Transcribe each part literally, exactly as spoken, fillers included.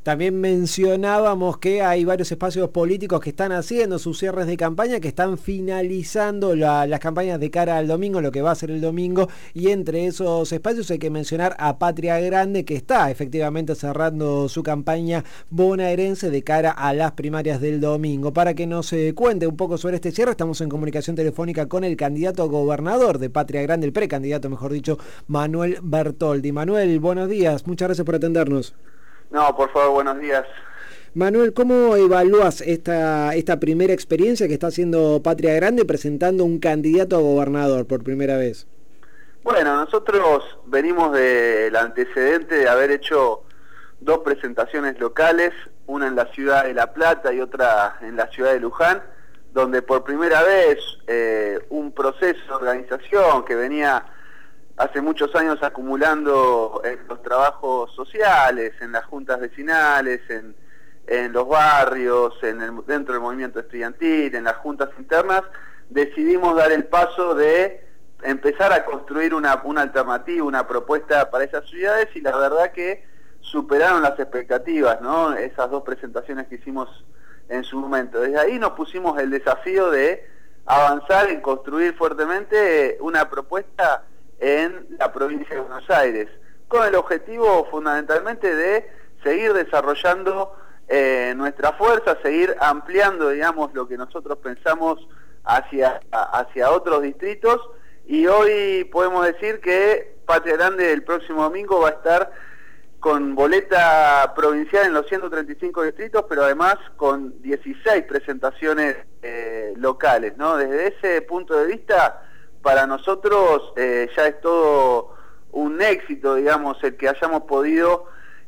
También mencionábamos que hay varios espacios políticos que están haciendo sus cierres de campaña, que están finalizando la, las campañas de cara al domingo, lo que va a ser el domingo, y entre esos espacios hay que mencionar a Patria Grande, que está efectivamente cerrando su campaña bonaerense de cara a las primarias del domingo. Para que nos eh, cuente un poco sobre este cierre, estamos en comunicación telefónica con el candidato a gobernador de Patria Grande, el precandidato, mejor dicho, Manuel Bertoldi. Manuel, buenos días, muchas gracias por atendernos. No, por favor, buenos días. Manuel, ¿cómo evalúas esta, esta primera experiencia que está haciendo Patria Grande presentando un candidato a gobernador por primera vez? Bueno, nosotros venimos del antecedente de haber hecho dos presentaciones locales, una en la ciudad de La Plata y otra en la ciudad de Luján, donde por primera vez eh, un proceso de organización que venía hace muchos años acumulando en los trabajos sociales, en las juntas vecinales, en, en los barrios, en el, dentro del movimiento estudiantil, en las juntas internas, decidimos dar el paso de empezar a construir una, una alternativa, una propuesta para esas ciudades, y la verdad que superaron las expectativas, ¿no? Esas dos presentaciones que hicimos en su momento. Desde ahí nos pusimos el desafío de avanzar en construir fuertemente una propuesta en la provincia de Buenos Aires, con el objetivo fundamentalmente de seguir desarrollando eh, nuestra fuerza, seguir ampliando, digamos, lo que nosotros pensamos hacia, hacia otros distritos, y hoy podemos decir que Patria Grande el próximo domingo va a estar con boleta provincial en los ciento treinta y cinco distritos, pero además con dieciséis presentaciones eh, locales, ¿no? Desde ese punto de vista, para nosotros eh, ya es todo un éxito, digamos, el que hayamos podido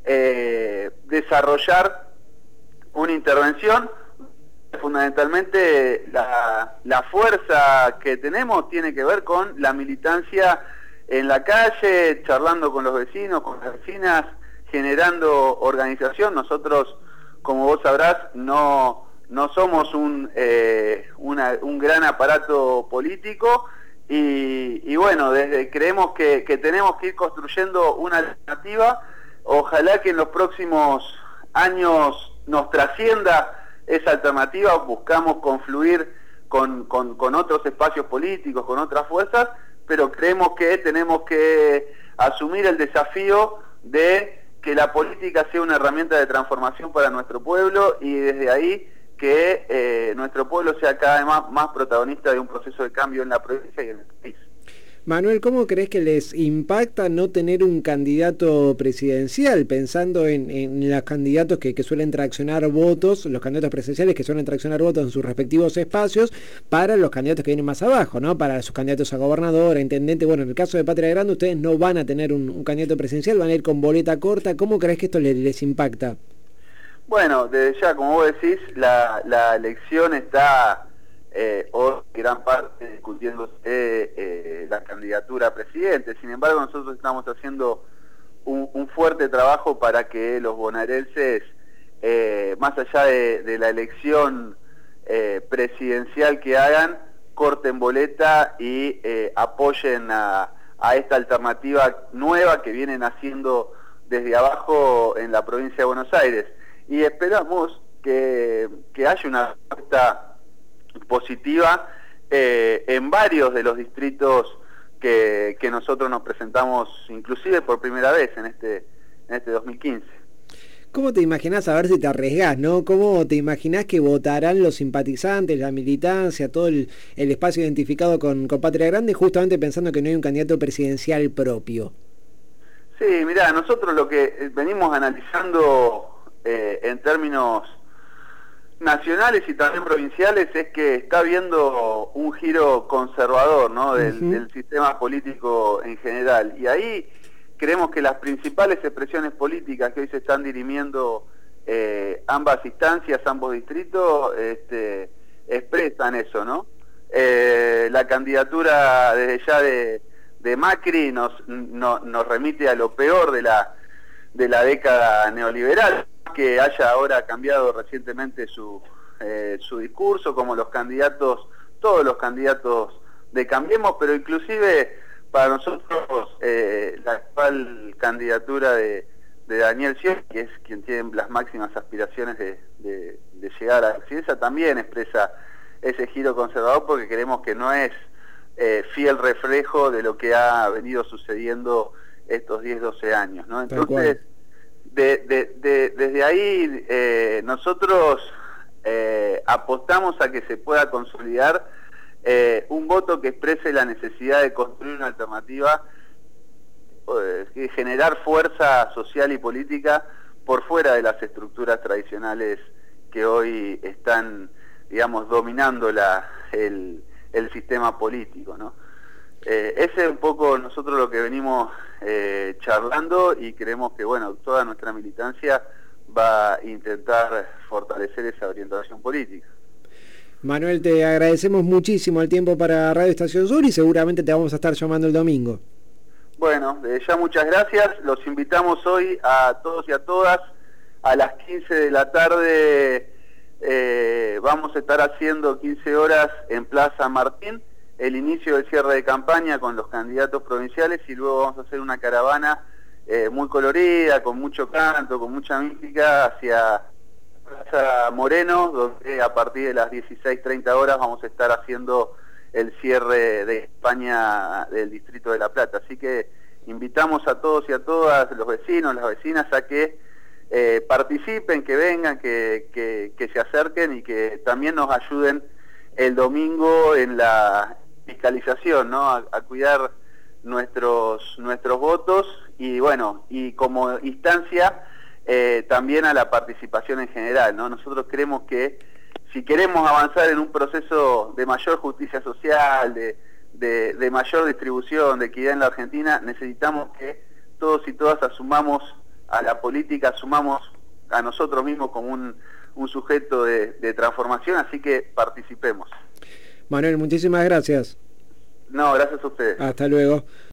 eh, desarrollar una intervención. Fundamentalmente la, la fuerza que tenemos tiene que ver con la militancia en la calle, charlando con los vecinos, con las vecinas, generando organización. Nosotros, como vos sabrás, no, no somos un, eh, una, un gran aparato político, y, y bueno, desde, creemos que, que tenemos que ir construyendo una alternativa. Ojalá que en los próximos años nos trascienda esa alternativa. Buscamos confluir con, con, con otros espacios políticos, con otras fuerzas, pero creemos que tenemos que asumir el desafío de que la política sea una herramienta de transformación para nuestro pueblo, y desde ahí que eh, nuestro pueblo sea cada vez más, más protagonista de un proceso de cambio en la provincia y en el país. Manuel, ¿cómo crees que les impacta no tener un candidato presidencial? Pensando en, en los candidatos que, que suelen traccionar votos, los candidatos presidenciales que suelen traccionar votos en sus respectivos espacios, para los candidatos que vienen más abajo, ¿no? Para sus candidatos a gobernador, a intendente. Bueno, en el caso de Patria Grande, ustedes no van a tener un, un candidato presidencial, van a ir con boleta corta. ¿Cómo crees que esto les, les impacta? Bueno, desde ya, como vos decís, la, la elección está eh, hoy gran parte discutiéndose eh, la candidatura a presidente. Sin embargo, nosotros estamos haciendo un, un fuerte trabajo para que los bonaerenses, eh, más allá de, de la elección eh, presidencial que hagan, corten boleta y eh, apoyen a, a esta alternativa nueva que vienen haciendo desde abajo en la provincia de Buenos Aires. Y esperamos que, que haya una respuesta positiva eh, en varios de los distritos que, que nosotros nos presentamos, inclusive por primera vez en este, en este dos mil quince. ¿Cómo te imaginás, a ver si te arriesgás, ¿no? ¿Cómo te imaginás que votarán los simpatizantes, la militancia, todo el, el espacio identificado con, con Patria Grande, justamente pensando que no hay un candidato presidencial propio? Sí, mirá, nosotros lo que venimos analizando Eh, en términos nacionales y también provinciales es que está habiendo un giro conservador, ¿no? del, uh-huh. del sistema político en general, y ahí creemos que las principales expresiones políticas que hoy se están dirimiendo eh, ambas instancias, ambos distritos, este, expresan eso, ¿no? Eh, la candidatura desde ya de, de Macri nos, no, nos remite a lo peor de la, de la década neoliberal, que haya ahora cambiado recientemente su, eh, su discurso, como los candidatos, todos los candidatos de Cambiemos, pero inclusive para nosotros eh, la actual candidatura de, de Daniel Scioli, que es quien tiene las máximas aspiraciones de, de, de llegar a la presidencia, también expresa ese giro conservador, porque creemos que no es eh, fiel reflejo de lo que ha venido sucediendo estos diez, doce años, ¿no? Entonces, de, de, de, desde ahí eh, nosotros eh, apostamos a que se pueda consolidar eh, un voto que exprese la necesidad de construir una alternativa, eh, generar fuerza social y política por fuera de las estructuras tradicionales que hoy están, digamos, dominando la, el, el sistema político, ¿no? Eh, ese es un poco nosotros lo que venimos eh, charlando, y creemos que, bueno, toda nuestra militancia va a intentar fortalecer esa orientación política. Manuel, te agradecemos muchísimo el tiempo para Radio Estación Sur y seguramente te vamos a estar llamando el domingo. Bueno, eh, ya muchas gracias. Los invitamos hoy a todos y a todas a las quince de la tarde. Eh, vamos a estar haciendo quince horas en Plaza Martín, el inicio del cierre de campaña con los candidatos provinciales, y luego vamos a hacer una caravana eh, muy colorida, con mucho canto, con mucha mística, hacia Plaza Moreno, donde a partir de las dieciséis treinta horas vamos a estar haciendo el cierre de España del Distrito de La Plata. Así que invitamos a todos y a todas, los vecinos, las vecinas, a que eh, participen, que vengan, que, que, que se acerquen y que también nos ayuden el domingo en la fiscalización, ¿no? A, a cuidar nuestros nuestros votos, y bueno, y como instancia eh, también a la participación en general, ¿no? Nosotros creemos que si queremos avanzar en un proceso de mayor justicia social, de, de, de mayor distribución, de equidad en la Argentina, necesitamos que todos y todas asumamos a la política, asumamos a nosotros mismos como un, un sujeto de, de transformación, así que participemos. Manuel, muchísimas gracias. No, gracias a ustedes. Hasta luego.